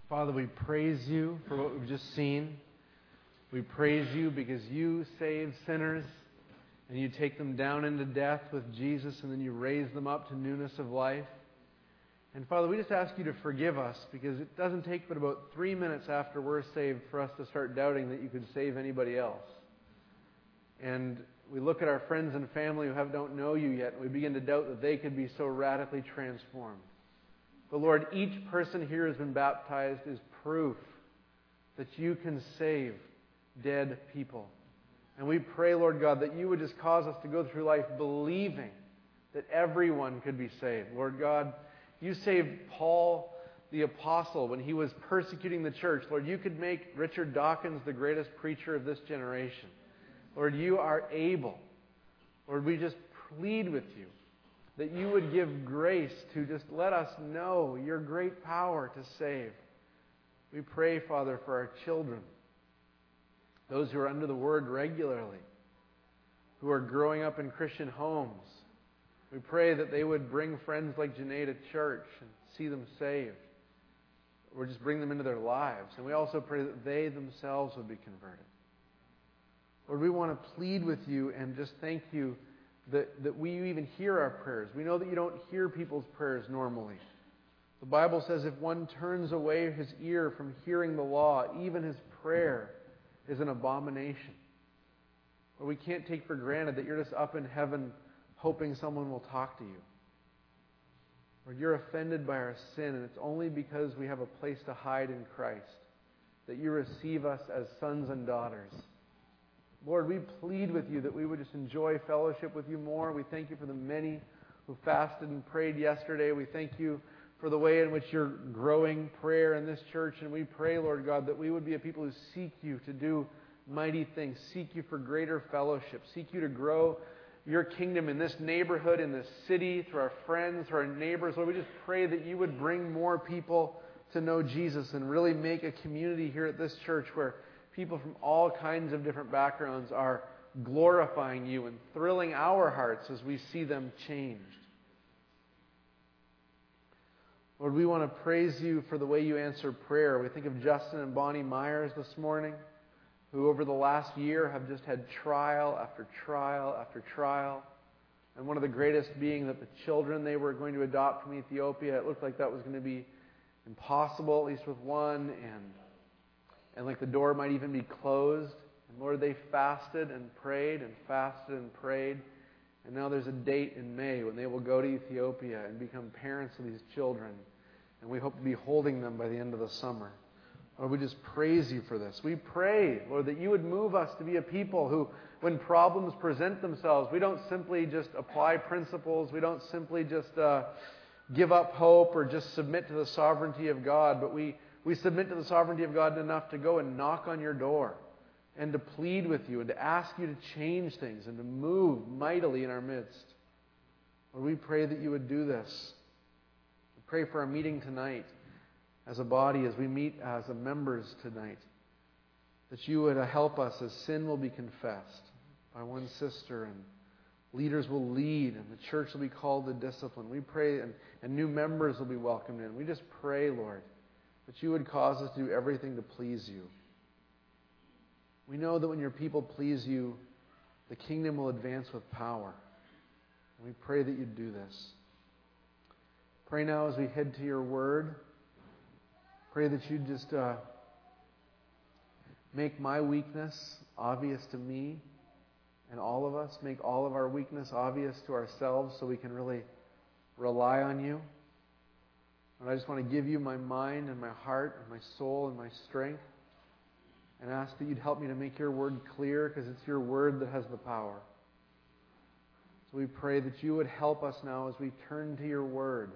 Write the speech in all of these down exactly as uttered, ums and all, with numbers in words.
Father, we praise you for what we've just seen. We praise you because you save sinners and you take them down into death with Jesus and then you raise them up to newness of life. And Father, we just ask you to forgive us because it doesn't take but about three minutes after we're saved for us to start doubting that you could save anybody else. And we look at our friends and family who have, don't know you yet and we begin to doubt that they could be so radically transformed. But Lord, each person here who's been baptized is proof that you can save dead people. And we pray, Lord God, that you would just cause us to go through life believing that everyone could be saved. Lord God, you saved Paul the apostle when he was persecuting the church. Lord, you could make Richard Dawkins the greatest preacher of this generation. Lord, you are able. Lord, we just plead with you that you would give grace to just let us know your great power to save. We pray, Father, for our children, those who are under the Word regularly, who are growing up in Christian homes. We pray that they would bring friends like Janae to church and see them saved, or just bring them into their lives. And we also pray that they themselves would be converted. Lord, we want to plead with you and just thank you that, that we even hear our prayers. We know that you don't hear people's prayers normally. The Bible says if one turns away his ear from hearing the law, even his prayer is an abomination. But we can't take for granted that you're just up in heaven hoping someone will talk to you. Lord, you're offended by our sin, and it's only because we have a place to hide in Christ that you receive us as sons and daughters. Lord, we plead with you that we would just enjoy fellowship with you more. We thank you for the many who fasted and prayed yesterday. We thank you for the way in which you're growing prayer in this church. And we pray, Lord God, that we would be a people who seek you to do mighty things, seek you for greater fellowship, seek you to grow your kingdom in this neighborhood, in this city, through our friends, through our neighbors. Lord, we just pray that you would bring more people to know Jesus and really make a community here at this church where people from all kinds of different backgrounds are glorifying you and thrilling our hearts as we see them changed. Lord, we want to praise you for the way you answer prayer. We think of Justin and Bonnie Myers this morning, who over the last year have just had trial after trial after trial. And one of the greatest being that the children they were going to adopt from Ethiopia, it looked like that was going to be impossible, at least with one, and And like the door might even be closed. And Lord, they fasted and prayed and fasted and prayed. And now there's a date in May when they will go to Ethiopia and become parents of these children. And we hope to be holding them by the end of the summer. Lord, we just praise you for this. We pray, Lord, that you would move us to be a people who, when problems present themselves, we don't simply just apply principles. We don't simply just uh, give up hope or just submit to the sovereignty of God, but we We submit to the sovereignty of God enough to go and knock on your door and to plead with you and to ask you to change things and to move mightily in our midst. Lord, we pray that you would do this. We pray for our meeting tonight as a body, as we meet as members tonight, that you would help us as sin will be confessed by one sister and leaders will lead and the church will be called to discipline. We pray and, and new members will be welcomed in. We just pray, Lord, that you would cause us to do everything to please you. We know that when your people please you, the kingdom will advance with power. And we pray that you'd do this. Pray now as we head to your word. Pray that you'd just uh, make my weakness obvious to me and all of us. Make all of our weakness obvious to ourselves so we can really rely on you. And I just want to give you my mind and my heart and my soul and my strength and ask that you'd help me to make your word clear because it's your word that has the power. So we pray that you would help us now as we turn to your word.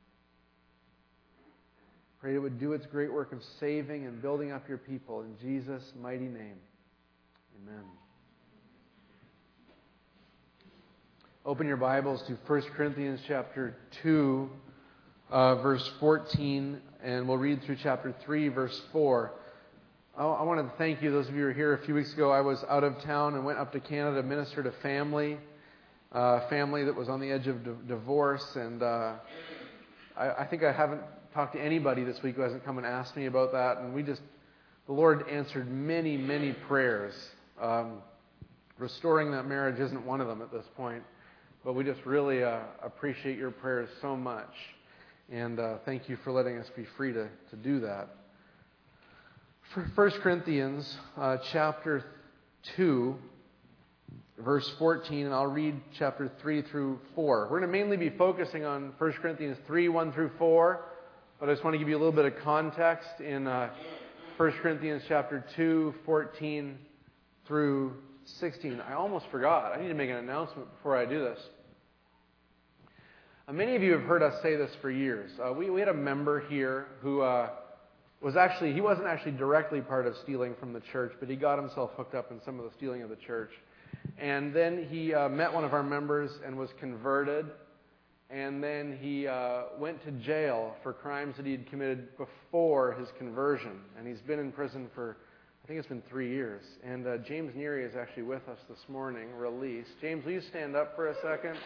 Pray it would do its great work of saving and building up your people. In Jesus' mighty name, amen. Open your Bibles to First Corinthians chapter two. Uh, verse fourteen, and we'll read through chapter three, verse four. I, I wanted to thank you, those of you who were here a few weeks ago. I was out of town and went up to Canada to minister to family, uh, family that was on the edge of d- divorce, and uh, I, I think I haven't talked to anybody this week who hasn't come and asked me about that. And we just, the Lord answered many, many prayers. Um, restoring that marriage isn't one of them at this point. But we just really uh, appreciate your prayers so much. And uh, thank you for letting us be free to, to do that. For First Corinthians uh, chapter two, verse fourteen, and I'll read chapter three through four. We're going to mainly be focusing on First Corinthians three, one through four, but I just want to give you a little bit of context in uh, First Corinthians chapter two, fourteen through sixteen. I almost forgot. I need to make an announcement before I do this. Uh, many of you have heard us say this for years. Uh, we, we had a member here who uh, was actually, he wasn't actually directly part of stealing from the church, but he got himself hooked up in some of the stealing of the church. And then he uh, met one of our members and was converted. And then he uh, went to jail for crimes that he had committed before his conversion. And he's been in prison for, I think it's been three years. And uh, James Neary is actually with us this morning, released. James, will you stand up for a second?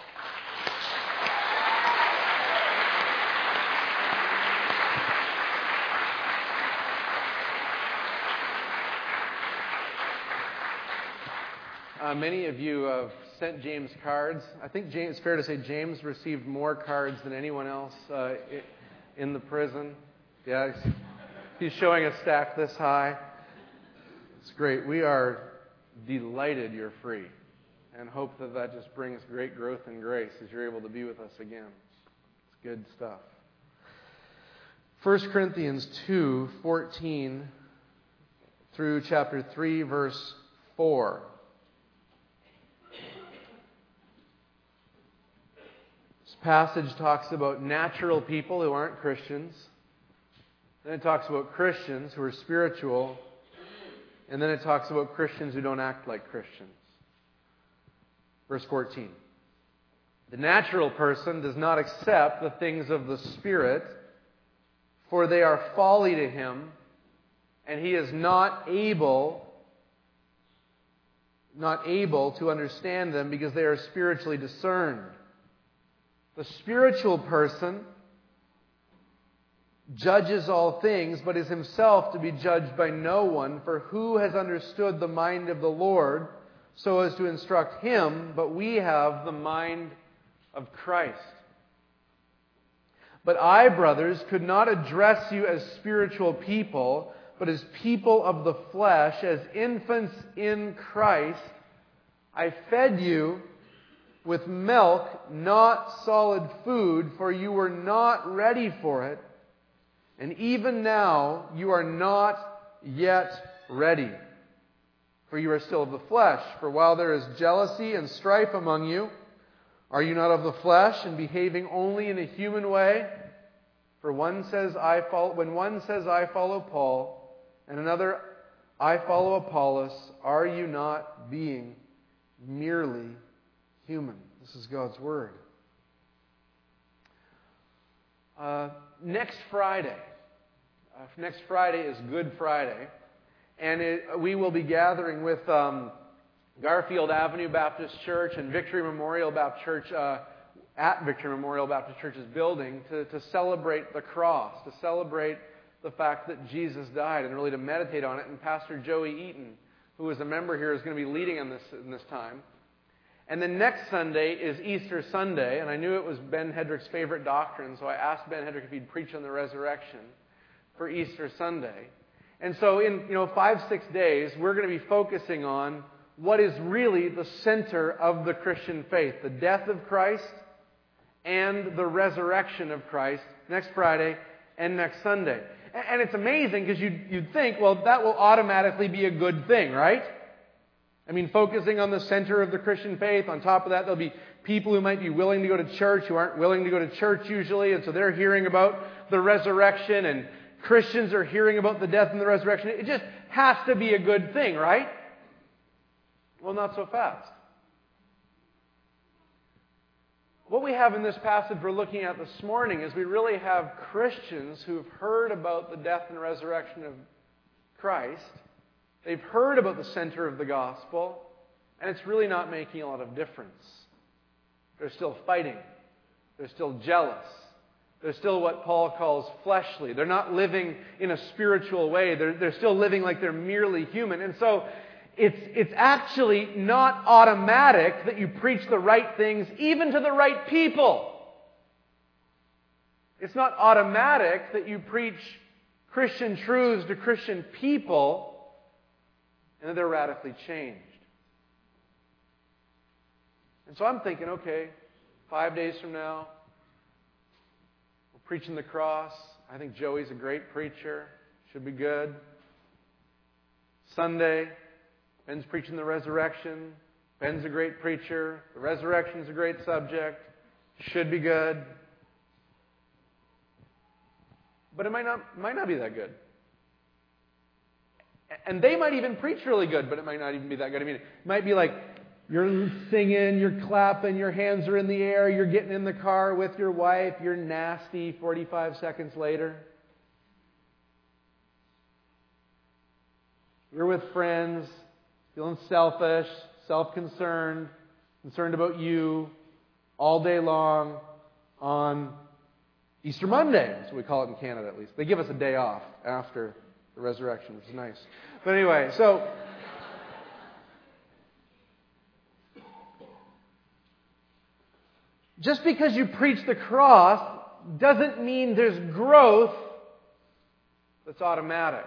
Uh, many of you have sent James cards. I think James, it's fair to say James received more cards than anyone else uh, in the prison. Yeah, he's, he's showing a stack this high. It's great. We are delighted you're free and hope that that just brings great growth and grace as you're able to be with us again. It's good stuff. First Corinthians two, fourteen through chapter three, verse four. Passage talks about natural people who aren't Christians. Then it talks about Christians who are spiritual. And then it talks about Christians who don't act like Christians. Verse fourteen. The natural person does not accept the things of the Spirit, for they are folly to him, and he is not able, not able to understand them because they are spiritually discerned. The spiritual person judges all things, but is himself to be judged by no one. For who has understood the mind of the Lord so as to instruct him? But we have the mind of Christ. But I, brothers, could not address you as spiritual people, but as people of the flesh, as infants in Christ. I fed you with milk, not solid food, for you were not ready for it, and even now you are not yet ready, for you are still of the flesh. For while there is jealousy and strife among you, are you not of the flesh and behaving only in a human way? For one says, I follow, when one says, I follow Paul, and another, I follow Apollos, are you not being merely human? This is God's Word. Uh, next Friday, uh, next Friday is Good Friday, and it, we will be gathering with um, Garfield Avenue Baptist Church and Victory Memorial Baptist Church uh, at Victory Memorial Baptist Church's building to, to celebrate the cross, to celebrate the fact that Jesus died, and really to meditate on it. And Pastor Joey Eaton, who is a member here, is going to be leading on this in this time. And then next Sunday is Easter Sunday, and I knew it was Ben Hedrick's favorite doctrine, so I asked Ben Hedrick if he'd preach on the resurrection for Easter Sunday. And so in you know five, six days, we're going to be focusing on what is really the center of the Christian faith, the death of Christ and the resurrection of Christ, next Friday and next Sunday. And it's amazing because you'd, you'd think, well, that will automatically be a good thing, right? I mean, focusing on the center of the Christian faith. On top of that, there'll be people who might be willing to go to church who aren't willing to go to church usually, and so they're hearing about the resurrection, and Christians are hearing about the death and the resurrection. It just has to be a good thing, right? Well, not so fast. What we have in this passage we're looking at this morning is we really have Christians who've heard about the death and resurrection of Christ. They've heard about the center of the gospel, and it's really not making a lot of difference. They're still fighting. They're still jealous. They're still what Paul calls fleshly. They're not living in a spiritual way. They're, they're still living like they're merely human. And so it's, it's actually not automatic that you preach the right things even to the right people. It's not automatic that you preach Christian truths to Christian people and that they're radically changed. And so I'm thinking, okay, five days from now, we're preaching the cross. I think Joey's a great preacher. Should be good. Sunday, Ben's preaching the resurrection. Ben's a great preacher. The resurrection's a great subject. Should be good. But it might not, might not be that good. And they might even preach really good, but it might not even be that good. I mean, it might be like you're singing, you're clapping, your hands are in the air, you're getting in the car with your wife, you're nasty forty-five seconds later. You're with friends, feeling selfish, self-concerned, concerned about you all day long on Easter Monday. That's what we call it in Canada, at least. They give us a day off after the resurrection, which is nice. But anyway, so just because you preach the cross doesn't mean there's growth that's automatic.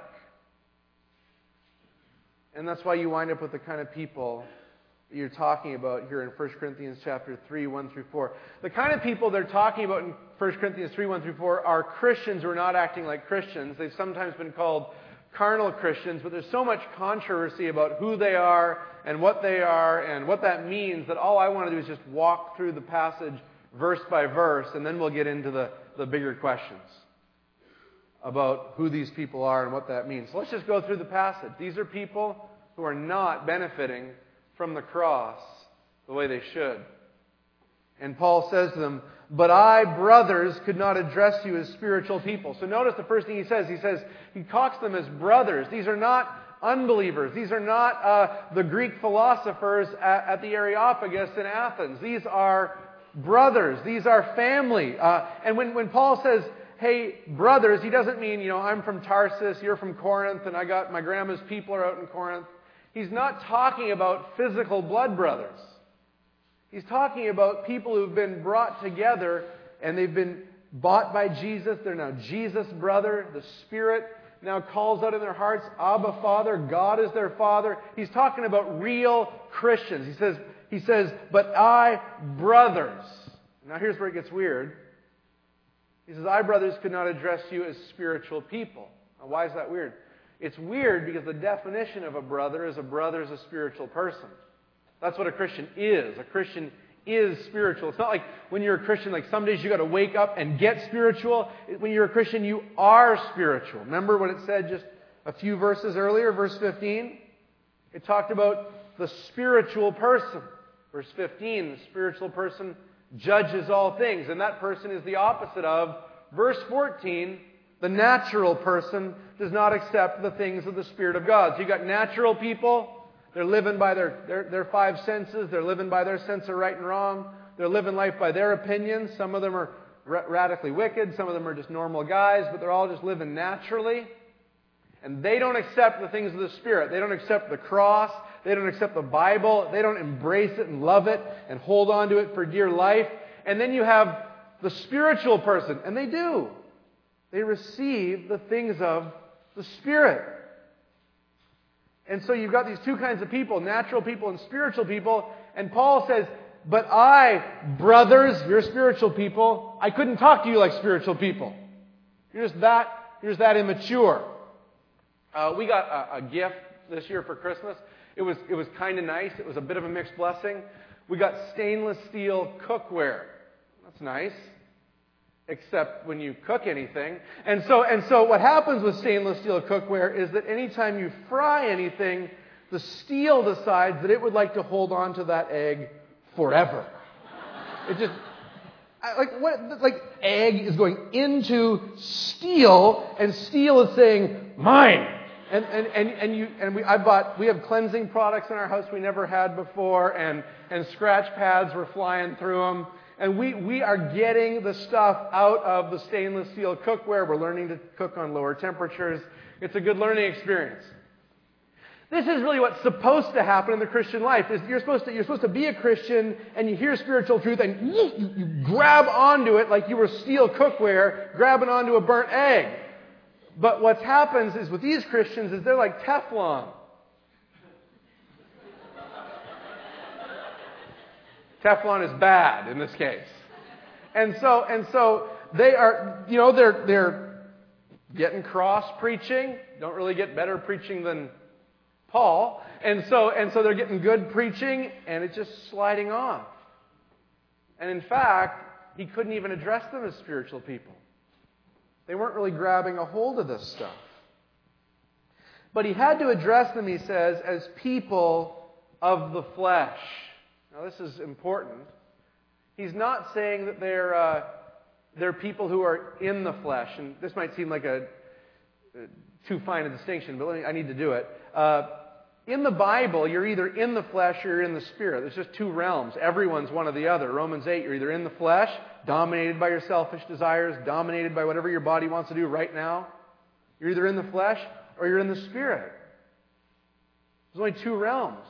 And that's why you wind up with the kind of people that you're talking about here in First Corinthians chapter three, one through four. The kind of people they're talking about in First Corinthians three, one through four are Christians who are not acting like Christians. They've sometimes been called carnal Christians, but there's so much controversy about who they are and what they are and what that means that all I want to do is just walk through the passage verse by verse, and then we'll get into the, the bigger questions about who these people are and what that means. So let's just go through the passage. These are people who are not benefiting from the cross the way they should. And Paul says to them, "But I, brothers, could not address you as spiritual people." So notice the first thing he says. He says, he talks them as brothers. These are not unbelievers. These are not uh, the Greek philosophers at, at the Areopagus in Athens. These are brothers. These are family. Uh, and when, when Paul says, hey, brothers, he doesn't mean, you know, I'm from Tarsus, you're from Corinth, and I got my grandma's people are out in Corinth. He's not talking about physical blood brothers. He's talking about people who've been brought together and they've been bought by Jesus. They're now Jesus' brother. The Spirit now calls out in their hearts, Abba, Father. God is their Father. He's talking about real Christians. He says, he says, but I, brothers. Now here's where it gets weird. He says, I, brothers, could not address you as spiritual people. Now, why is that weird? It's weird because the definition of a brother is a brother is a spiritual person. That's what a Christian is. A Christian is spiritual. It's not like when you're a Christian, like some days you got to wake up and get spiritual. When you're a Christian, you are spiritual. Remember what it said just a few verses earlier, verse fifteen? It talked about the spiritual person. Verse fifteen, the spiritual person judges all things. And that person is the opposite of verse fourteen, the natural person does not accept the things of the Spirit of God. So you got natural people. They're living by their, their, their five senses. They're living by their sense of right and wrong. They're living life by their opinions. Some of them are ra- radically wicked. Some of them are just normal guys, but they're all just living naturally. And they don't accept the things of the Spirit. They don't accept the cross. They don't accept the Bible. They don't embrace it and love it and hold on to it for dear life. And then you have the spiritual person, and they do. They receive the things of the Spirit. And so you've got these two kinds of people, natural people and spiritual people. And Paul says, but I, brothers, you're spiritual people, I couldn't talk to you like spiritual people. You're just that, you're just that immature. Uh, we got a, a gift this year for Christmas. It was, it was kind of nice. It was a bit of a mixed blessing. We got stainless steel cookware. That's nice. Except when you cook anything. And so, and so what happens with stainless steel cookware is that anytime you fry anything, the steel decides that it would like to hold on to that egg forever. It just, like, what, like, egg is going into steel, and steel is saying, mine. And, and, and, and you, and we, I bought, we have cleansing products in our house we never had before, and, and scratch pads were flying through them. And we, we are getting the stuff out of the stainless steel cookware. We're learning to cook on lower temperatures. It's a good learning experience. This is really what's supposed to happen in the Christian life. Is you're supposed to, you're supposed to be a Christian and you hear spiritual truth and you, you grab onto it like you were steel cookware, grabbing onto a burnt egg. But what happens is with these Christians is they're like Teflon. Teflon is bad in this case. And so, and so they are, you know, they're, they're getting cross preaching. Don't really get better preaching than Paul. And so, and so they're getting good preaching and it's just sliding off. And in fact, he couldn't even address them as spiritual people. They weren't really grabbing a hold of this stuff. But he had to address them, he says, as people of the flesh. Now, this is important. He's not saying that they're, uh, they're people who are in the flesh. And this might seem like a, a too fine a distinction, but let me, I need to do it. Uh, in the Bible, you're either in the flesh or you're in the spirit. There's just two realms. Everyone's one or the other. Romans eight, you're either in the flesh, dominated by your selfish desires, dominated by whatever your body wants to do right now. You're either in the flesh or you're in the spirit. There's only two realms.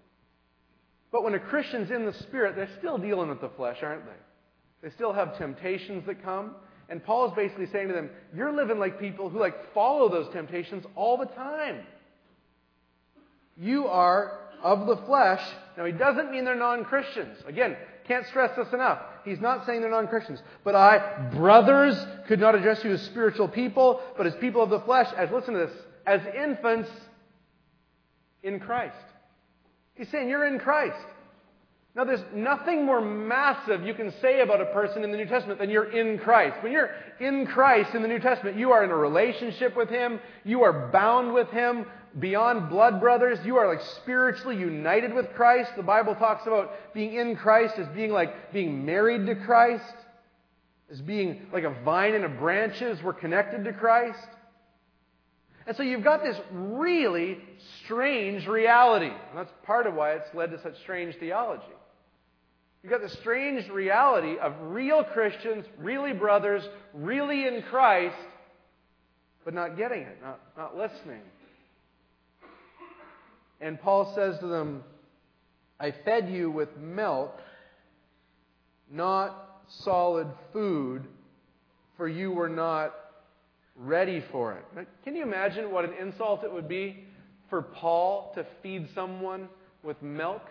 But when a Christian's in the Spirit, they're still dealing with the flesh, aren't they? They still have temptations that come. And Paul is basically saying to them, you're living like people who like follow those temptations all the time. You are of the flesh. Now, he doesn't mean they're non-Christians. Again, can't stress this enough. He's not saying they're non-Christians. But I, brothers, could not address you as spiritual people, but as people of the flesh, as, listen to this, as infants in Christ. He's saying you're in Christ. Now, there's nothing more massive you can say about a person in the New Testament than you're in Christ. When you're in Christ in the New Testament, you are in a relationship with Him. You are bound with Him beyond blood brothers. You are like spiritually united with Christ. The Bible talks about being in Christ as being like being married to Christ, as being like a vine and a branches. We're connected to Christ. And so you've got this really strange reality. And that's part of why it's led to such strange theology. You've got this strange reality of real Christians, really brothers, really in Christ, but not getting it, not, not listening. And Paul says to them, I fed you with milk, not solid food, for you were not ready for it. Now, can you imagine what an insult it would be for Paul to feed someone with milk?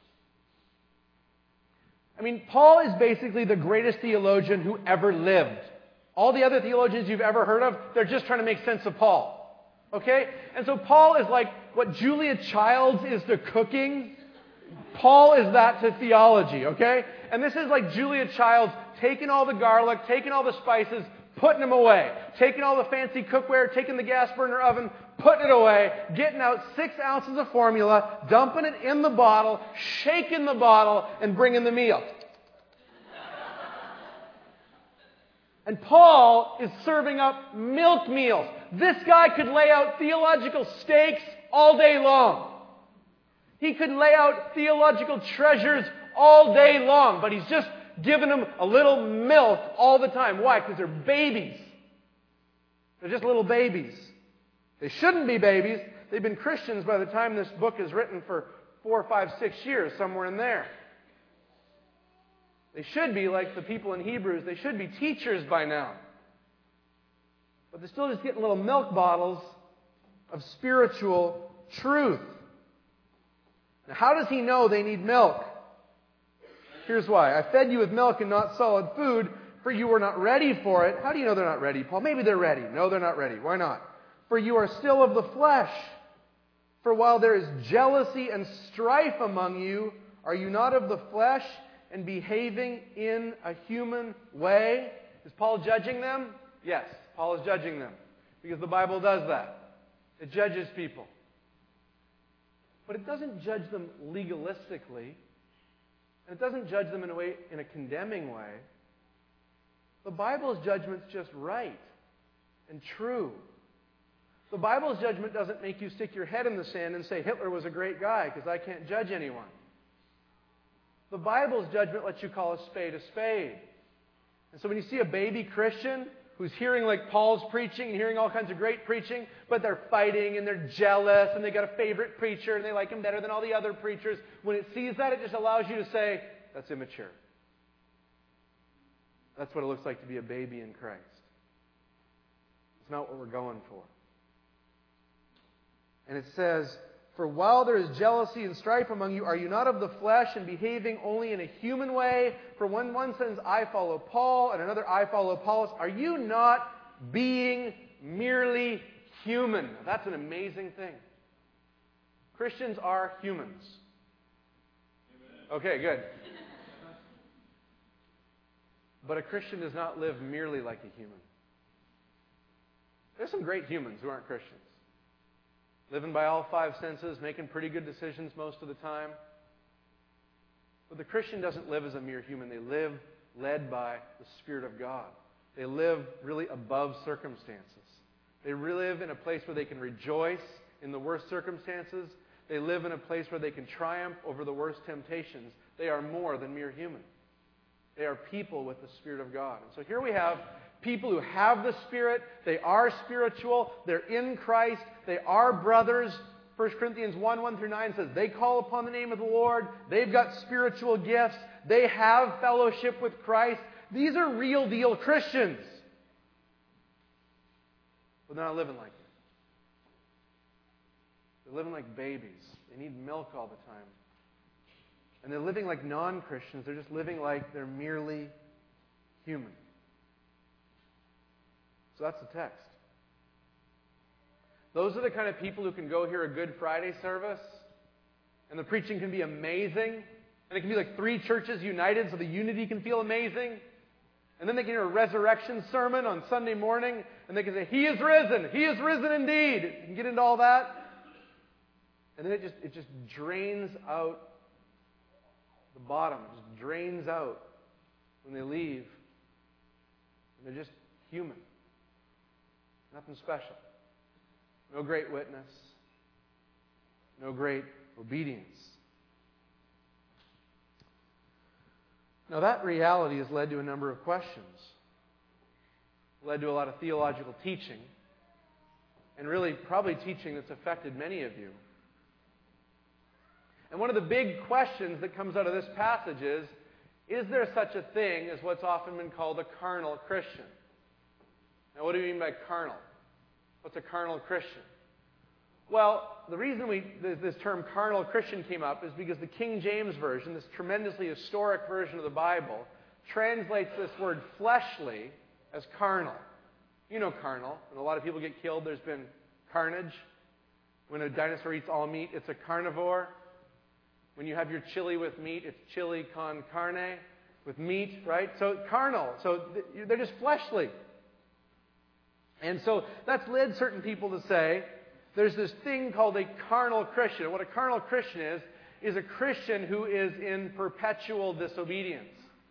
I mean, Paul is basically the greatest theologian who ever lived. All the other theologians you've ever heard of, they're just trying to make sense of Paul. Okay? And so Paul is like what Julia Childs is to cooking. Paul is that to theology. Okay? And this is like Julia Childs taking all the garlic, taking all the spices, putting them away. Taking all the fancy cookware, taking the gas burner oven, putting it away, getting out six ounces of formula, dumping it in the bottle, shaking the bottle, and bringing the meal. And Paul is serving up milk meals. This guy could lay out theological stakes all day long. He could lay out theological treasures all day long, but he's just giving them a little milk all the time. Why? Because they're babies. They're just little babies. They shouldn't be babies. They've been Christians by the time this book is written for four, five, six years, somewhere in there. They should be like the people in Hebrews. They should be teachers by now. But they're still just getting little milk bottles of spiritual truth. Now, how does he know they need milk? Here's why. I fed you with milk and not solid food, for you were not ready for it. How do you know they're not ready, Paul? Maybe they're ready. No, they're not ready. Why not? For you are still of the flesh. For while there is jealousy and strife among you, are you not of the flesh and behaving in a human way? Is Paul judging them? Yes, Paul is judging them. Because the Bible does that. It judges people. But it doesn't judge them legalistically. And it doesn't judge them in a way, in a condemning way. The Bible's judgment's just right and true. The Bible's judgment doesn't make you stick your head in the sand and say Hitler was a great guy because I can't judge anyone. The The Bible's judgment lets you call a spade a spade. And so when you see a baby Christian who's hearing like Paul's preaching and hearing all kinds of great preaching, but they're fighting and they're jealous and they got a favorite preacher and they like him better than all the other preachers, when it sees that, it just allows you to say, that's immature. That's what it looks like to be a baby in Christ. It's not what we're going for. And it says, for while there is jealousy and strife among you, are you not of the flesh and behaving only in a human way? For when one says, I follow Paul, and another, I follow Apollos, are you not being merely human? Now, that's an amazing thing. Christians are humans. Amen. Okay, good. But a Christian does not live merely like a human. There's some great humans who aren't Christians. Living by all five senses, making pretty good decisions most of the time. But the Christian doesn't live as a mere human. They live led by the Spirit of God. They live really above circumstances. They live in a place where they can rejoice in the worst circumstances. They live in a place where they can triumph over the worst temptations. They are more than mere human. They are people with the Spirit of God. And so here we have people who have the Spirit. They are spiritual. They're in Christ. They are brothers. First Corinthians one, one through nine says they call upon the name of the Lord. They've got spiritual gifts. They have fellowship with Christ. These are real deal Christians. But they're not living like it. They're living like babies. They need milk all the time. And they're living like non-Christians. They're just living like they're merely human. So that's the text. Those are the kind of people who can go hear a Good Friday service, and the preaching can be amazing, and it can be like three churches united so the unity can feel amazing. And then they can hear a resurrection sermon on Sunday morning, and they can say, He is risen! He is risen indeed! You can get into all that. And then it just, it just drains out the bottom. It just drains out when they leave. And they're just human. Nothing special. No great witness. No great obedience. Now that reality has led to a number of questions. Led to a lot of theological teaching. And really probably teaching that's affected many of you. And one of the big questions that comes out of this passage is, is there such a thing as what's often been called a carnal Christian? Now, what do you mean by carnal? What's a carnal Christian? Well, the reason we this term carnal Christian came up is because the King James Version, this tremendously historic version of the Bible, translates this word fleshly as carnal. You know carnal. When a lot of people get killed, there's been carnage. When a dinosaur eats all meat, it's a carnivore. When you have your chili with meat, it's chili con carne, with meat, right? So carnal. So they're just fleshly. And so that's led certain people to say, there's this thing called a carnal Christian. What a carnal Christian is, is a Christian who is in perpetual disobedience.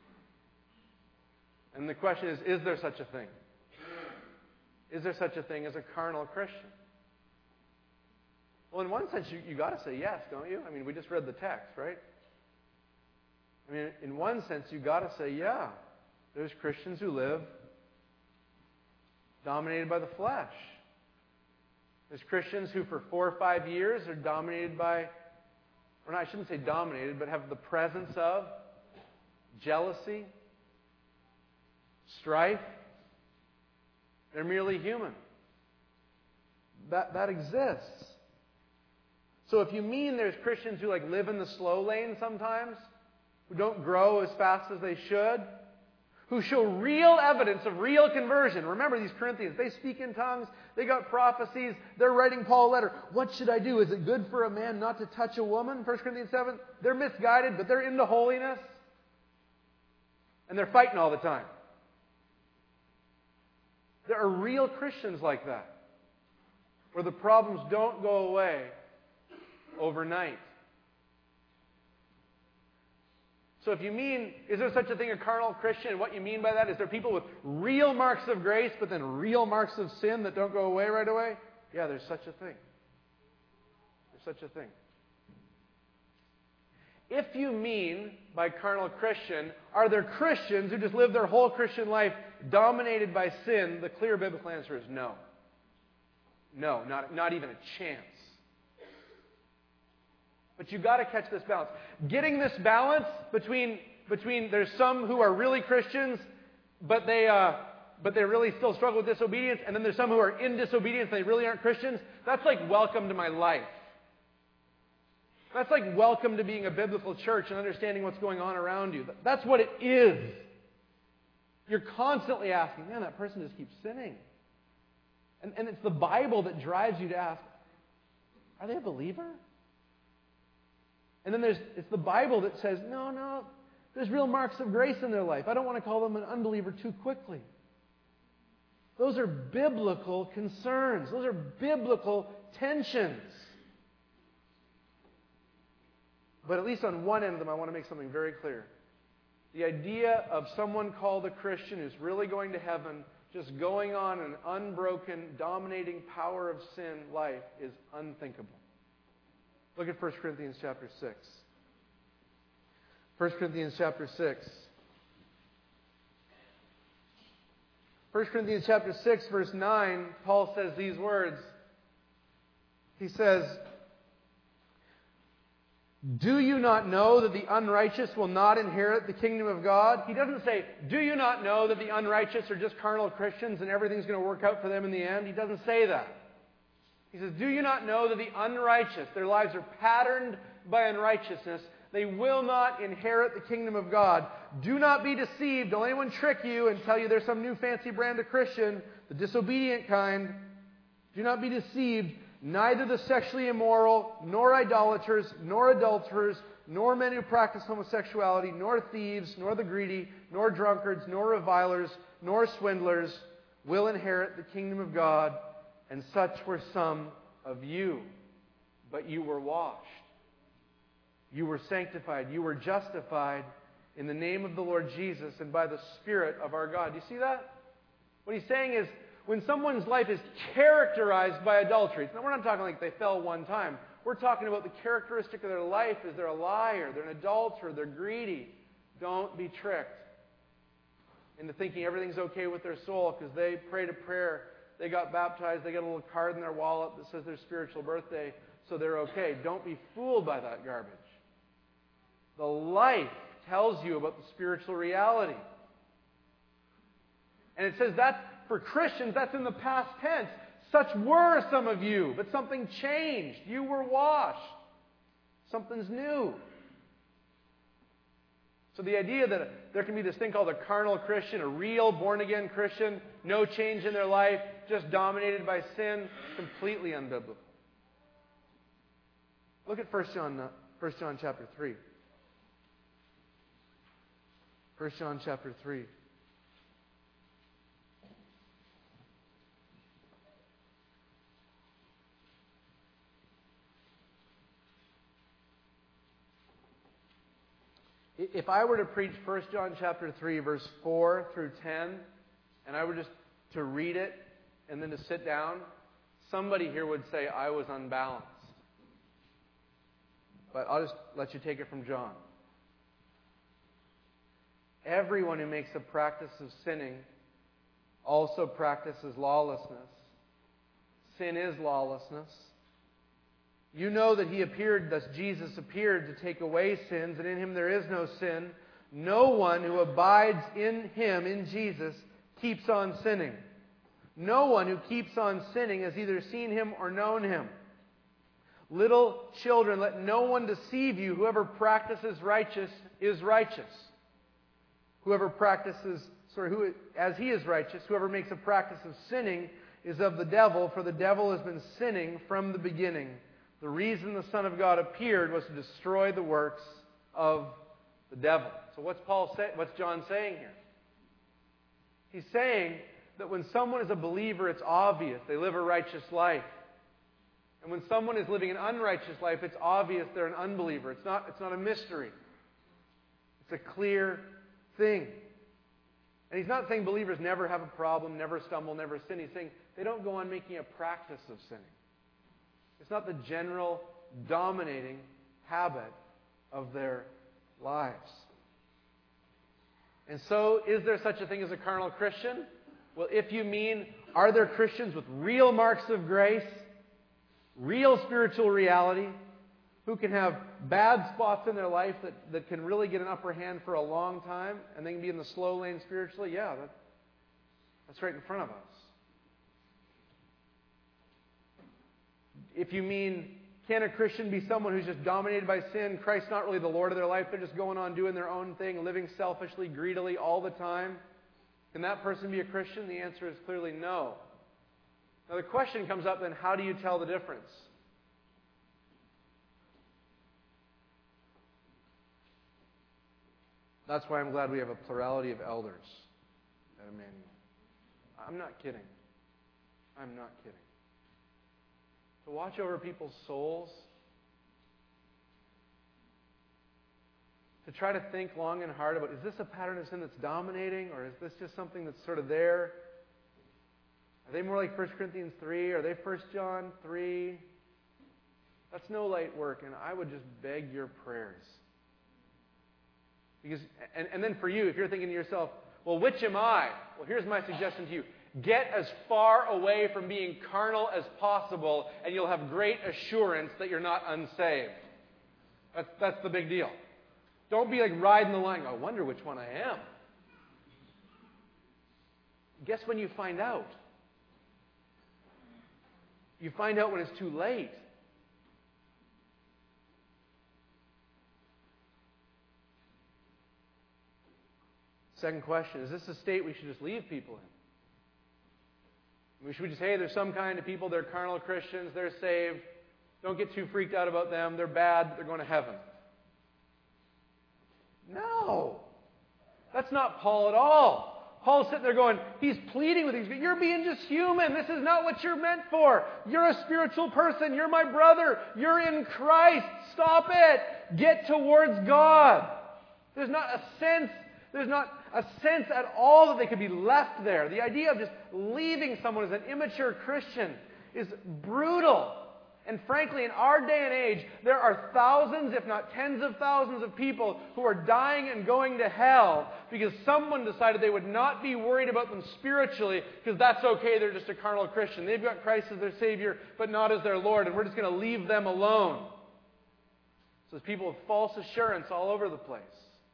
And the question is, is there such a thing? Is there such a thing as a carnal Christian? Well, in one sense, you, you got to say yes, don't you? I mean, we just read the text, right? I mean, in one sense, you got to say, yeah, there's Christians who live dominated by the flesh. There's Christians who for four or five years are dominated by, or not, I shouldn't say dominated, but have the presence of jealousy, strife. They're merely human. That, that exists. So if you mean there's Christians who like live in the slow lane sometimes, who don't grow as fast as they should, who show real evidence of real conversion. Remember these Corinthians, they speak in tongues, they got prophecies, they're writing Paul a letter. What should I do? Is it good for a man not to touch a woman? First Corinthians seven. They're misguided, but they're into holiness. And they're fighting all the time. There are real Christians like that, where the problems don't go away overnight. So if you mean, is there such a thing, a carnal Christian? And what you mean by that is there people with real marks of grace, but then real marks of sin that don't go away right away? Yeah, there's such a thing. There's such a thing. if you mean by carnal Christian, are there Christians who just live their whole Christian life dominated by sin? The clear biblical answer is no. No, not, not even a chance. But you've got to catch this balance. Getting this balance between, between there's some who are really Christians, but they, uh, but they really still struggle with disobedience, and then there's some who are in disobedience and they really aren't Christians. That's like welcome to my life. That's like welcome to being a biblical church and understanding what's going on around you. That's what it is. You're constantly asking, man, that person just keeps sinning. And, and it's the Bible that drives you to ask, are they a believer? And then there's it's the Bible that says, no, no, there's real marks of grace in their life. I don't want to call them an unbeliever too quickly. Those are biblical concerns. Those are biblical tensions. But at least on one end of them, I want to make something very clear. The idea of someone called a Christian who's really going to heaven, just going on an unbroken, dominating power of sin life is unthinkable. Look at First Corinthians chapter six. First Corinthians chapter six. First Corinthians chapter six, verse nine, Paul says these words. He says, do you not know that the unrighteous will not inherit the kingdom of God? He doesn't say, do you not know that the unrighteous are just carnal Christians and everything's going to work out for them in the end? He doesn't say that. He says, do you not know that the unrighteous, their lives are patterned by unrighteousness, they will not inherit the kingdom of God. Do not be deceived. Don't anyone trick you and tell you there's some new fancy brand of Christian, the disobedient kind. Do not be deceived. Neither the sexually immoral, nor idolaters, nor adulterers, nor men who practice homosexuality, nor thieves, nor the greedy, nor drunkards, nor revilers, nor swindlers will inherit the kingdom of God. And such were some of you. But you were washed. You were sanctified. You were justified in the name of the Lord Jesus and by the Spirit of our God. Do you see that? What he's saying is, when someone's life is characterized by adultery, now we're not talking like they fell one time. We're talking about the characteristic of their life is they're a liar, they're an adulterer, they're greedy. Don't be tricked into thinking everything's okay with their soul because they prayed a prayer, they got baptized, they got a little card in their wallet that says their spiritual birthday, so they're okay. Don't be fooled by that garbage. The life tells you about the spiritual reality. And it says that's, for Christians, that's in the past tense. Such were some of you, but something changed. You were washed. Something's new. So the idea that there can be this thing called a carnal Christian, a real born-again Christian, no change in their life, just dominated by sin, completely unbiblical. Look at First John, First John chapter three. First John chapter three. If I were to preach First John chapter three, verse four through ten, and I were just to read it and then to sit down, somebody here would say I was unbalanced. But I'll just let you take it from John. Everyone who makes a practice of sinning also practices lawlessness. Sin is lawlessness. You know that He appeared, thus Jesus appeared to take away sins, and in Him there is no sin. No one who abides in Him, in Jesus, keeps on sinning. No one who keeps on sinning has either seen Him or known Him. Little children, let no one deceive you. Whoever practices righteous is righteous. Whoever practices, sorry, who, as he is righteous, whoever makes a practice of sinning is of the devil, for the devil has been sinning from the beginning. The reason the Son of God appeared was to destroy the works of the devil. So what's Paul say, what's John saying here? He's saying that when someone is a believer, it's obvious. They live a righteous life. And when someone is living an unrighteous life, it's obvious they're an unbeliever. It's not, it's not a mystery. It's a clear thing. And he's not saying believers never have a problem, never stumble, never sin. He's saying they don't go on making a practice of sinning. It's not the general dominating habit of their lives. And so, is there such a thing as a carnal Christian? Well, if you mean, are there Christians with real marks of grace, real spiritual reality, who can have bad spots in their life that, that can really get an upper hand for a long time, and they can be in the slow lane spiritually? Yeah, that, that's right in front of us. If you mean, can a Christian be someone who's just dominated by sin, Christ's not really the Lord of their life, they're just going on doing their own thing, living selfishly, greedily all the time? Can that person be a Christian? The answer is clearly no. Now the question comes up then, how do you tell the difference? That's why I'm glad we have a plurality of elders at Emmanuel. I'm not kidding. I'm not kidding. To watch over people's souls, to try to think long and hard about, is this a pattern of sin that's dominating, or is this just something that's sort of there? Are they more like First Corinthians three? Are they First John three? That's no light work, and I would just beg your prayers. Because, and, and then for you, if you're thinking to yourself, well, which am I? Well, here's my suggestion to you. Get as far away from being carnal as possible, and you'll have great assurance that you're not unsaved. That's, that's the big deal. Don't be like riding the line. I wonder which one I am. Guess when you find out? You find out when it's too late. Second question, is this a state we should just leave people in? Should we just say, hey, there's some kind of people, they're carnal Christians, they're saved. Don't get too freaked out about them. They're bad, they're going to heaven. No. That's not Paul at all. Paul's sitting there going, he's pleading with these people. You're being just human. This is not what you're meant for. You're a spiritual person. You're my brother. You're in Christ. Stop it. Get towards God. There's not a sense, there's not a sense at all that they could be left there. The idea of just leaving someone as an immature Christian is brutal. And frankly, in our day and age, there are thousands, if not tens of thousands of people who are dying and going to hell because someone decided they would not be worried about them spiritually because that's okay, they're just a carnal Christian. They've got Christ as their Savior, but not as their Lord, and we're just going to leave them alone. So there's people with false assurance all over the place.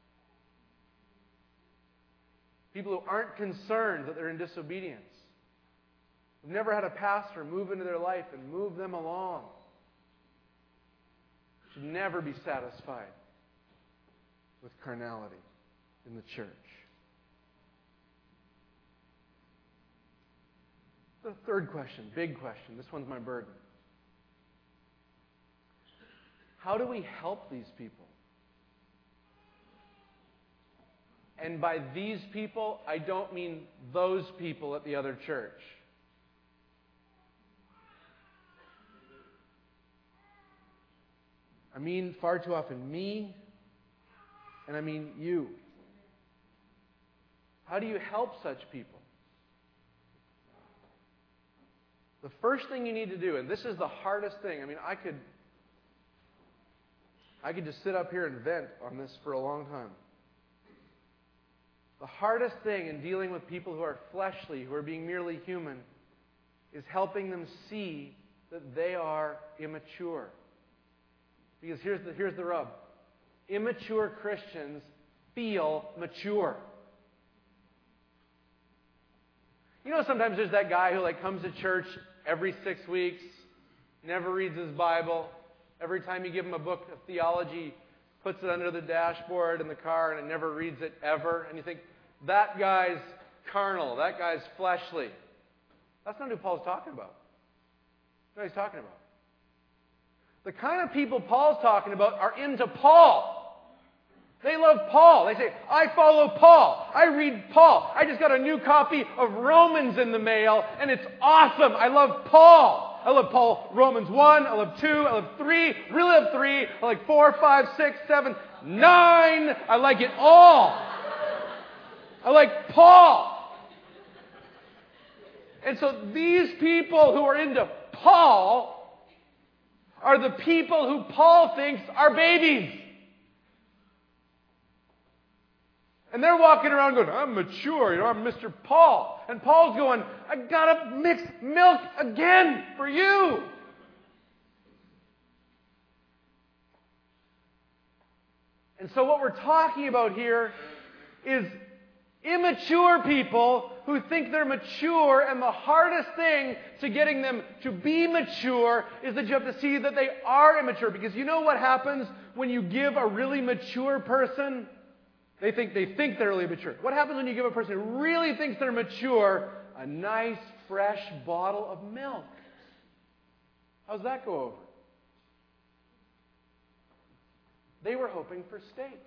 People who aren't concerned that they're in disobedience. Who've never had a pastor move into their life and move them along. Should never be satisfied with carnality in the church. The third question, big question. This one's my burden. How do we help these people? And by these people, I don't mean those people at the other church. I mean far too often me, and I mean you. How do you help such people? The first thing you need to do, and this is the hardest thing, I mean, I could, I could just sit up here and vent on this for a long time. The hardest thing in dealing with people who are fleshly, who are being merely human, is helping them see that they are immature. Because here's the, here's the rub. Immature Christians feel mature. You know, sometimes there's that guy who like comes to church every six weeks, never reads his Bible. Every time you give him a book of theology, puts it under the dashboard in the car and never reads it ever. And you think, that guy's carnal, that guy's fleshly. That's not who Paul's talking about. That's what he's talking about. The kind of people Paul's talking about are into Paul. They love Paul. They say, I follow Paul. I read Paul. I just got a new copy of Romans in the mail, and it's awesome. I love Paul. I love Paul, Romans one. I love two. I love three. Really love three. I like four, five, six, seven, nine. I like it all. I like Paul. And so these people who are into Paul are the people who Paul thinks are babies. And they're walking around going, I'm mature, you know, I'm Mister Paul. And Paul's going, I gotta mix milk again for you. And so what we're talking about here is immature people who think they're mature, and the hardest thing to getting them to be mature is that you have to see that they are immature. Because you know what happens when you give a really mature person? They think they think they're really mature. What happens when you give a person who really thinks they're mature a nice, fresh bottle of milk? How's that go over? They were hoping for steak.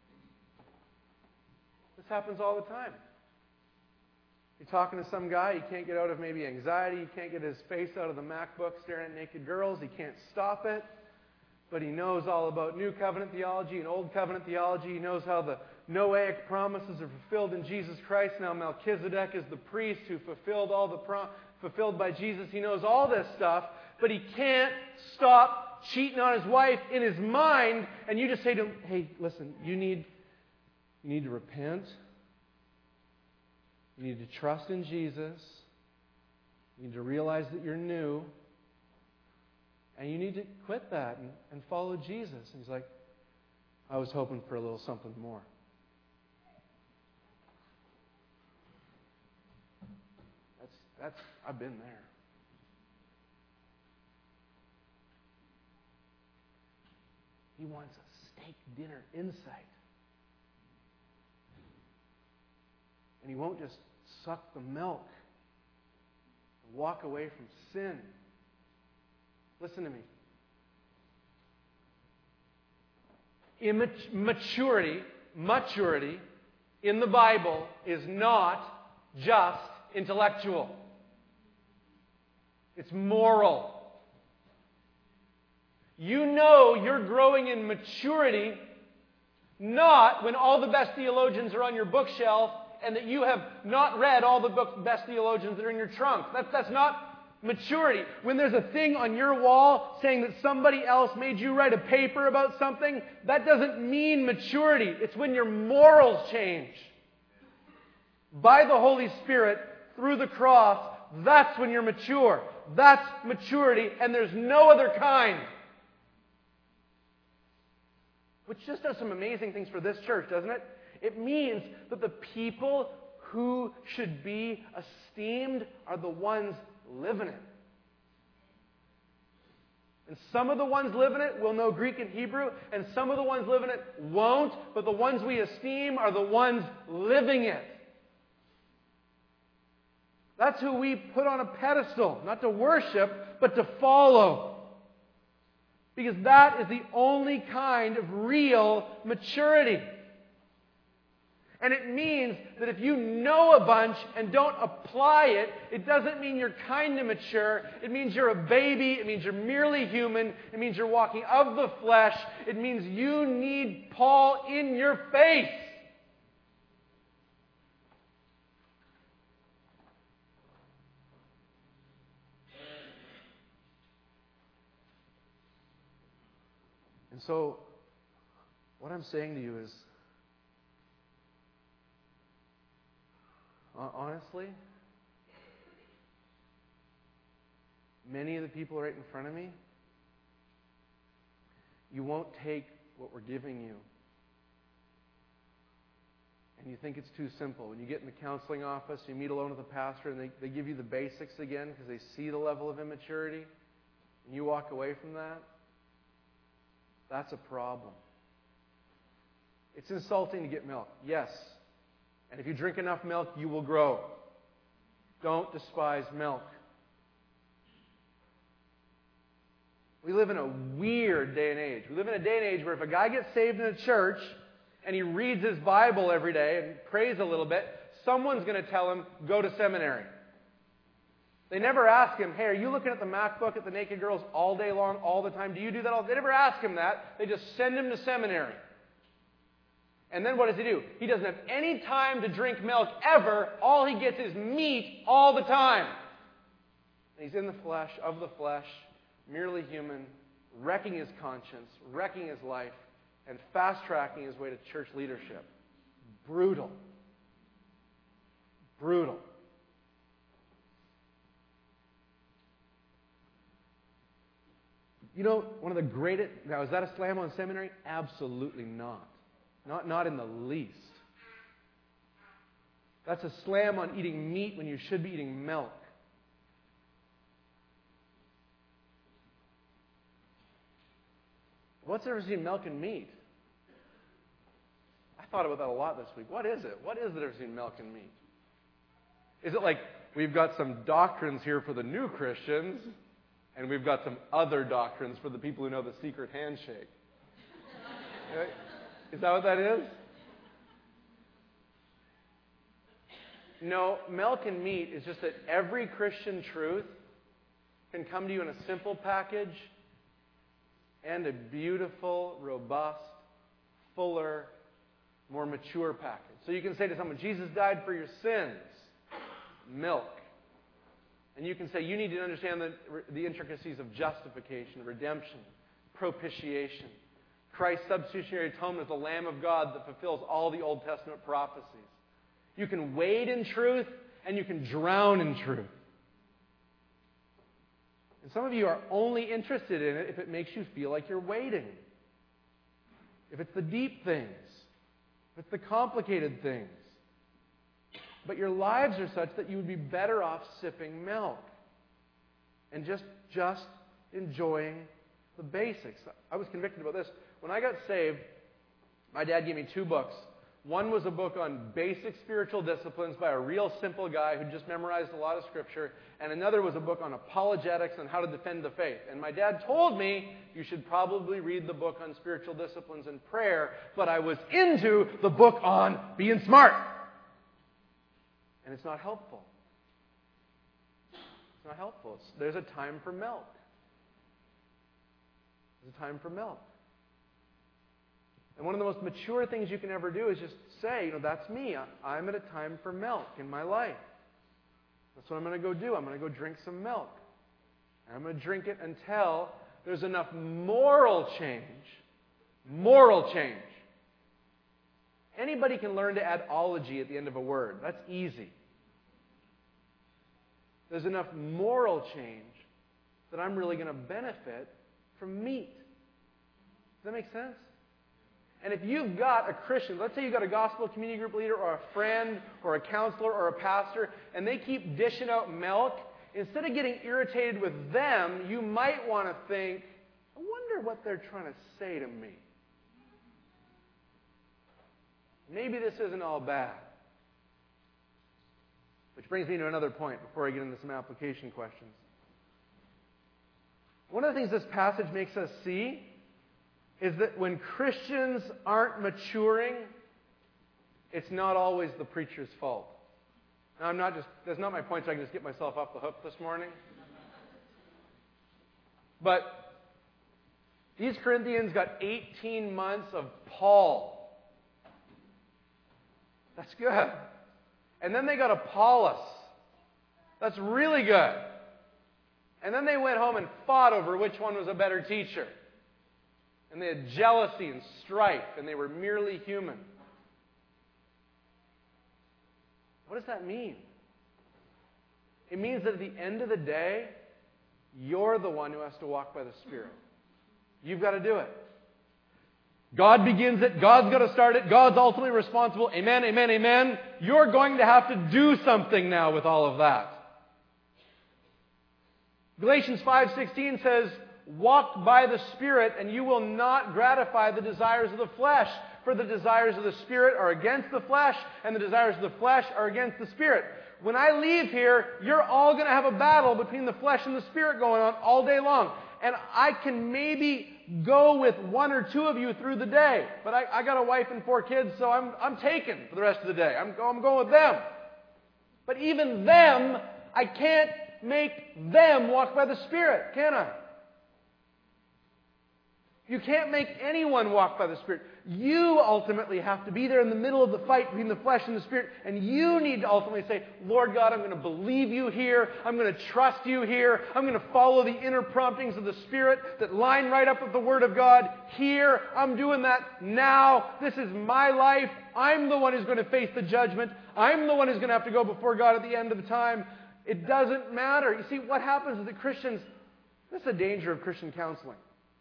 This happens all the time. You're talking to some guy, he can't get out of maybe anxiety, he can't get his face out of the MacBook staring at naked girls, he can't stop it, but he knows all about New Covenant theology and Old Covenant theology. He knows how the Noahic promises are fulfilled in Jesus Christ. Now Melchizedek is the priest who fulfilled all the prom- fulfilled by Jesus. He knows all this stuff, but he can't stop cheating on his wife in his mind. And you just say to him, hey, listen, you need, you need to repent. You need to trust in Jesus. You need to realize that you're new. And you need to quit that and, and follow Jesus. And he's like, I was hoping for a little something more. That's, that's, I've been there. He wants a steak dinner insight. And he won't just suck the milk and walk away from sin. Listen to me. Immaturity, maturity in the Bible is not just intellectual. It's moral. You know you're growing in maturity not when all the best theologians are on your bookshelf and that you have not read all the book, best theologians that are in your trunk. That's, that's not maturity. When there's a thing on your wall saying that somebody else made you write a paper about something, that doesn't mean maturity. It's when your morals change. By the Holy Spirit, through the cross, that's when you're mature. That's maturity, and there's no other kind. Which just does some amazing things for this church, doesn't it? It means that the people who should be esteemed are the ones living it. And some of the ones living it will know Greek and Hebrew, and some of the ones living it won't, but the ones we esteem are the ones living it. That's who we put on a pedestal, not to worship, but to follow. Because that is the only kind of real maturity. And it means that if you know a bunch and don't apply it, it doesn't mean you're kind of mature. It means you're a baby. It means you're merely human. It means you're walking of the flesh. It means you need Paul in your face. And so, what I'm saying to you is, honestly, many of the people right in front of me, you won't take what we're giving you. And you think it's too simple. When you get in the counseling office, you meet alone with the pastor, and they, they give you the basics again because they see the level of immaturity, and you walk away from that. That's a problem. It's insulting to get milk, yes. And if you drink enough milk, you will grow. Don't despise milk. We live in a weird day and age. We live in a day and age where if a guy gets saved in a church and he reads his Bible every day and prays a little bit, someone's going to tell him, go to seminary. They never ask him, hey, are you looking at the MacBook at the naked girls all day long, all the time? Do you do that all? They never ask him that. They just send him to seminary. And then what does he do? He doesn't have any time to drink milk ever. All he gets is meat all the time. And he's in the flesh, of the flesh, merely human, wrecking his conscience, wrecking his life, and fast-tracking his way to church leadership. Brutal. Brutal. You know, one of the greatest... Now, is that a slam on seminary? Absolutely not. Not, not in the least. That's a slam on eating meat when you should be eating milk. What's the difference between milk and meat? I thought about that a lot this week. What is it? What is the difference between milk and meat? Is it like we've got some doctrines here for the new Christians, and we've got some other doctrines for the people who know the secret handshake? Is that what that is? No, milk and meat is just that every Christian truth can come to you in a simple package and a beautiful, robust, fuller, more mature package. So you can say to someone, Jesus died for your sins. Milk. And you can say, you need to understand the, the intricacies of justification, redemption, propitiation. Christ's substitutionary atonement is the Lamb of God that fulfills all the Old Testament prophecies. You can wade in truth, and you can drown in truth. And some of you are only interested in it if it makes you feel like you're wading. If it's the deep things. If it's the complicated things. But your lives are such that you would be better off sipping milk. And just, just enjoying the basics. I was convicted about this. When I got saved, my dad gave me two books. One was a book on basic spiritual disciplines by a real simple guy who just memorized a lot of Scripture. And another was a book on apologetics and how to defend the faith. And my dad told me you should probably read the book on spiritual disciplines and prayer. But I was into the book on being smart. And it's not helpful. It's not helpful. It's, there's a time for milk. There's a time for milk. And one of the most mature things you can ever do is just say, you know, that's me. I'm at a time for milk in my life. That's what I'm going to go do. I'm going to go drink some milk. And I'm going to drink it until there's enough moral change. Moral change. Anybody can learn to add ology at the end of a word. That's easy. There's enough moral change that I'm really going to benefit from meat. Does that make sense? And if you've got a Christian, let's say you've got a gospel community group leader or a friend or a counselor or a pastor, and they keep dishing out milk, instead of getting irritated with them, you might want to think, I wonder what they're trying to say to me. Maybe this isn't all bad. Which brings me to another point before I get into some application questions. One of the things this passage makes us see is that when Christians aren't maturing, it's not always the preacher's fault. Now, I'm not just, that's not my point, so I can just get myself off the hook this morning. But these Corinthians got eighteen months of Paul. That's good. And then they got Apollos. That's really good. And then they went home and fought over which one was a better teacher. And they had jealousy and strife, and they were merely human. What does that mean? It means that at the end of the day, you're the one who has to walk by the Spirit. You've got to do it. God begins it. God's got to start it. God's ultimately responsible. Amen, amen, amen. You're going to have to do something now with all of that. Galatians five sixteen says, walk by the Spirit, and you will not gratify the desires of the flesh. For the desires of the Spirit are against the flesh, and the desires of the flesh are against the Spirit. When I leave here, you're all going to have a battle between the flesh and the Spirit going on all day long. And I can maybe go with one or two of you through the day. But I, I got a wife and four kids, so I'm, I'm taken for the rest of the day. I'm, I'm going with them. But even them, I can't make them walk by the Spirit, can I? You can't make anyone walk by the Spirit. You ultimately have to be there in the middle of the fight between the flesh and the Spirit, and you need to ultimately say, Lord God, I'm going to believe you here. I'm going to trust you here. I'm going to follow the inner promptings of the Spirit that line right up with the Word of God here. I'm doing that now. This is my life. I'm the one who's going to face the judgment. I'm the one who's going to have to go before God at the end of the time. It doesn't matter. You see, what happens is that Christians, this is the danger of Christian counseling.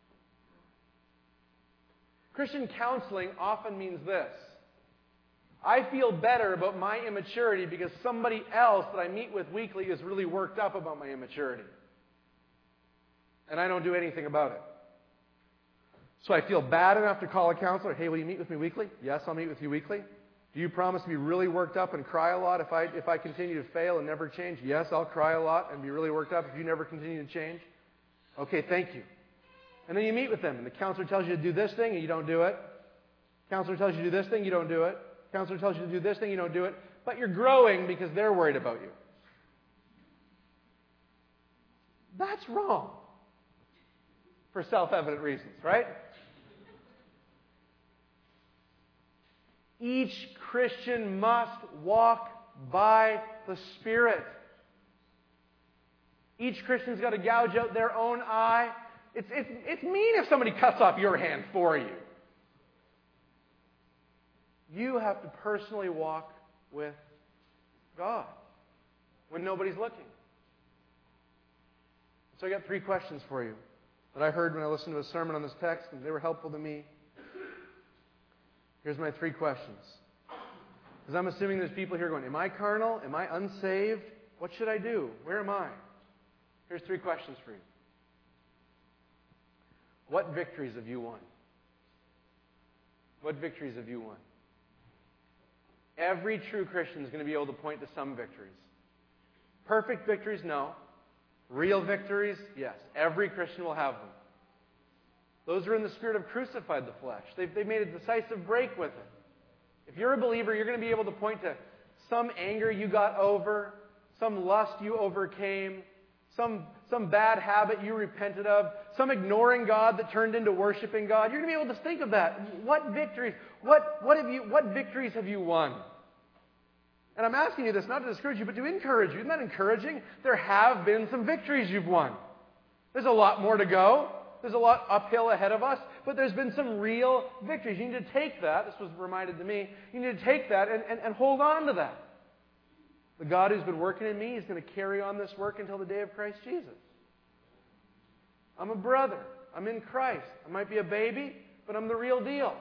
Christian counseling often means this. I feel better about my immaturity because somebody else that I meet with weekly is really worked up about my immaturity. And I don't do anything about it. So I feel bad enough to call a counselor. Hey, will you meet with me weekly? Yes, I'll meet with you weekly. Do you promise to be really worked up and cry a lot if I, if I continue to fail and never change? Yes, I'll cry a lot and be really worked up if you never continue to change. Okay, thank you. And then you meet with them, and the counselor tells you to do this thing, and you don't do it. Counselor tells you to do this thing, you don't do it. Counselor tells you to do this thing, you don't do it. But you're growing because they're worried about you. That's wrong. For self-evident reasons, right? Each Christian must walk by the Spirit. Each Christian's got to gouge out their own eye. It's, it's, it's mean if somebody cuts off your hand for you. You have to personally walk with God when nobody's looking. So I got three questions for you that I heard when I listened to a sermon on this text, and they were helpful to me. Here's my three questions. Because I'm assuming there's people here going, am I carnal? Am I unsaved? What should I do? Where am I? Here's three questions for you. What victories have you won? What victories have you won? Every true Christian is going to be able to point to some victories. Perfect victories, no. Real victories, yes. Every Christian will have them. Those are in the spirit of crucified the flesh. They've, they've made a decisive break with it. If you're a believer, you're going to be able to point to some anger you got over, some lust you overcame, Some, some bad habit you repented of, some ignoring God that turned into worshiping God. You're going to be able to think of that. What victories, what, what, have you, what victories have you won? And I'm asking you this not to discourage you, but to encourage you. Isn't that encouraging? There have been some victories you've won. There's a lot more to go. There's a lot uphill ahead of us, but there's been some real victories. You need to take that. This was reminded to me. You need to take that and, and, and hold on to that. The God who's been working in me is going to carry on this work until the day of Christ Jesus. I'm a brother. I'm in Christ. I might be a baby, but I'm the real deal.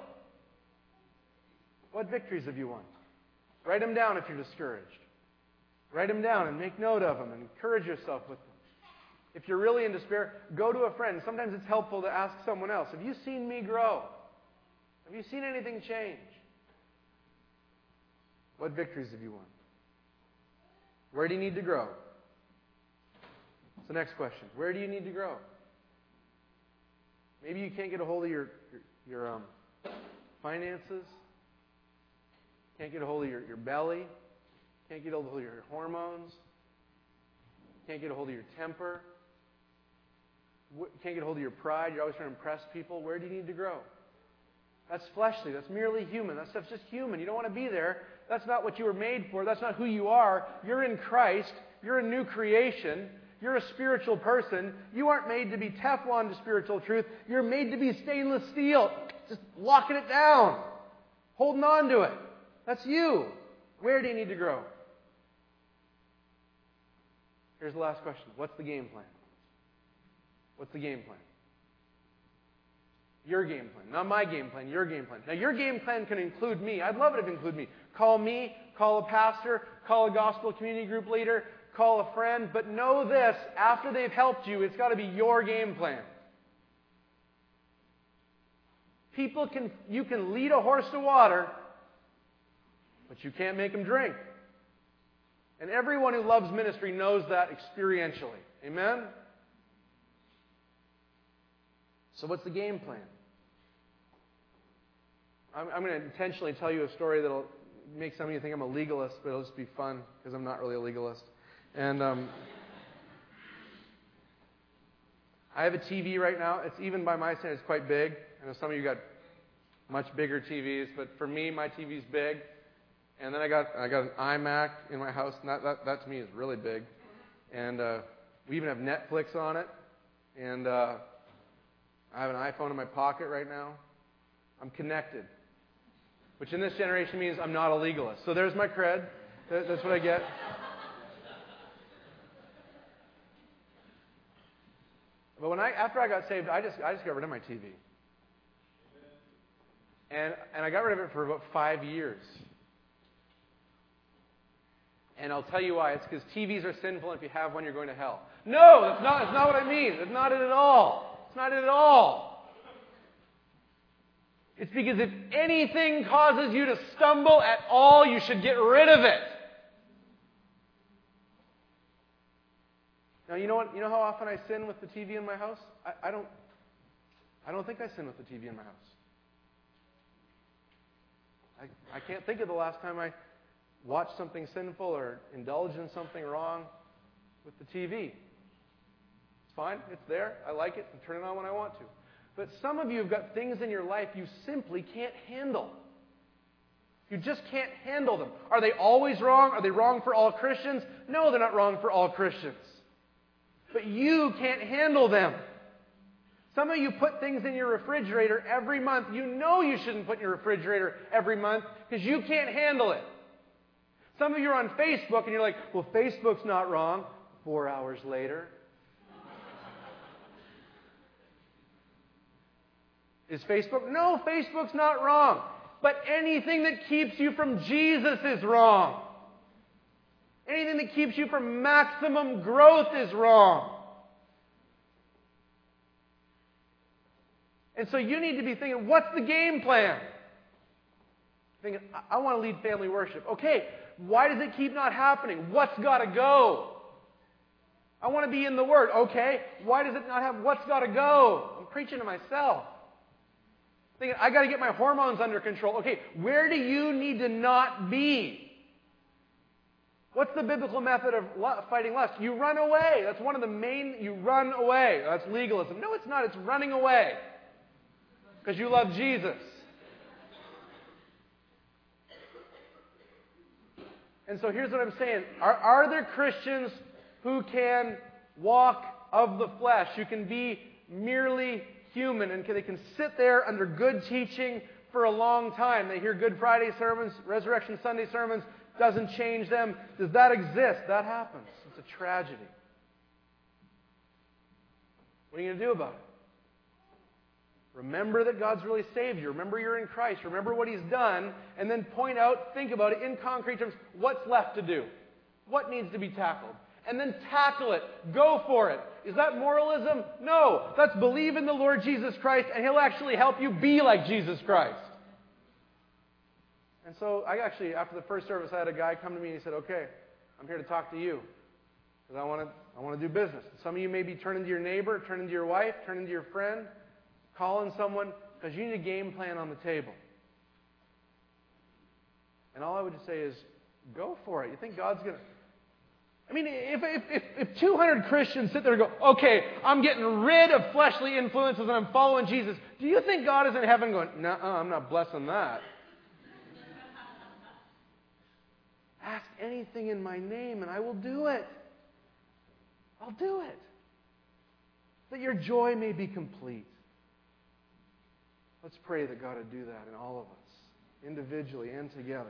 What victories have you won? Write them down if you're discouraged. Write them down and make note of them and encourage yourself with them. If you're really in despair, go to a friend. Sometimes it's helpful to ask someone else, have you seen me grow? Have you seen anything change? What victories have you won? Where do you need to grow? That's the next question. Where do you need to grow? Maybe you can't get a hold of your, your, your um, finances. Can't get a hold of your, your belly. Can't get a hold of your hormones. Can't get a hold of your temper. Can't get a hold of your pride. You're always trying to impress people. Where do you need to grow? That's fleshly. That's merely human. That stuff's just human. You don't want to be there. That's not what you were made for. That's not who you are. You're in Christ. You're a new creation. You're a spiritual person. You aren't made to be Teflon to spiritual truth. You're made to be stainless steel. Just locking it down. Holding on to it. That's you. Where do you need to grow? Here's the last question. What's the game plan? What's the game plan? Your game plan. Not my game plan, your game plan. Now, your game plan can include me. I'd love it if it include me. Call me, call a pastor, call a gospel community group leader, call a friend. But know this, after they've helped you, it's got to be your game plan. People can, you can lead a horse to water, but you can't make them drink. And everyone who loves ministry knows that experientially. Amen? So what's the game plan? I'm, I'm going to intentionally tell you a story that will make some of you think I'm a legalist, but it'll just be fun because I'm not really a legalist. And um, I have a T V right now. It's even by my standards, it's quite big. I know some of you got much bigger T Vs, but for me, my T V's big. And then I got I got an iMac in my house, and that, that, that to me is really big. And uh, we even have Netflix on it. And uh, I have an iPhone in my pocket right now. I'm connected, which in this generation means I'm not a legalist. So there's my cred. That, that's what I get. But when I after I got saved, I just I just got rid of my T V. And and I got rid of it for about five years. And I'll tell you why. It's because T Vs are sinful, and if you have one, you're going to hell. No, that's not that's not what I mean. That's not it at all. It's not it at all. It's because if anything causes you to stumble at all, you should get rid of it. Now, you know what? You know how often I sin with the T V in my house? I, I don't. I don't think I sin with the T V in my house. I, I can't think of the last time I watched something sinful or indulged in something wrong with the T V. It's fine. It's there. I like it and turn it on when I want to. But some of you have got things in your life you simply can't handle. You just can't handle them. Are they always wrong? Are they wrong for all Christians? No, they're not wrong for all Christians. But you can't handle them. Some of you put things in your refrigerator every month. You know you shouldn't put in your refrigerator every month because you can't handle it. Some of you are on Facebook and you're like, well, Facebook's not wrong. Four hours later. Is Facebook? No, Facebook's not wrong. But anything that keeps you from Jesus is wrong. Anything that keeps you from maximum growth is wrong. And so you need to be thinking, what's the game plan? Thinking, I, I want to lead family worship. Okay, why does it keep not happening? What's got to go? I want to be in the Word. Okay, why does it not have what's got to go? I'm preaching to myself. Thinking, I got to get my hormones under control. Okay, where do you need to not be? What's the biblical method of fighting lust? You run away. That's one of the main, you run away. That's legalism. No, it's not. It's running away. Because you love Jesus. And so here's what I'm saying. Are, are there Christians who can walk of the flesh, who can be merely human, and can, they can sit there under good teaching for a long time? They hear Good Friday sermons, Resurrection Sunday sermons, doesn't change them. Does that exist? That happens. It's a tragedy. What are you going to do about it? Remember that God's really saved you. Remember you're in Christ. Remember what He's done. And then point out, think about it in concrete terms. What's left to do? What needs to be tackled? And then tackle it. Go for it. Is that moralism? No. That's believe in the Lord Jesus Christ, and He'll actually help you be like Jesus Christ. And so I actually, after the first service, I had a guy come to me and he said, okay, I'm here to talk to you because I want to I want to do business. Some of you may be turning to your neighbor, turning to your wife, turning to your friend, calling someone because you need a game plan on the table. And all I would just say is, go for it. You think God's going to... I mean, if, if, if, if two hundred Christians sit there and go, okay, I'm getting rid of fleshly influences and I'm following Jesus, do you think God is in heaven going, no, I'm not blessing that? Ask anything in my name and I will do it. I'll do it. That your joy may be complete. Let's pray that God would do that in all of us, individually and together.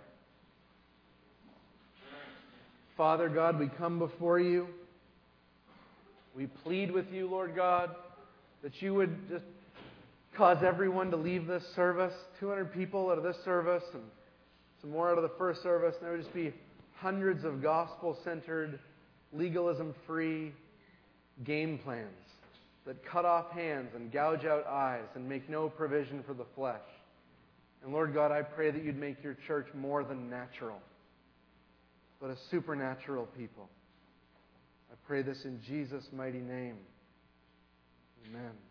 Father God, we come before you. We plead with you, Lord God, that you would just cause everyone to leave this service, two hundred people out of this service, and some more out of the first service, and there would just be hundreds of gospel-centered, legalism-free game plans that cut off hands and gouge out eyes and make no provision for the flesh. And Lord God, I pray that you'd make your church more than natural, but a supernatural people. I pray this in Jesus' mighty name. Amen.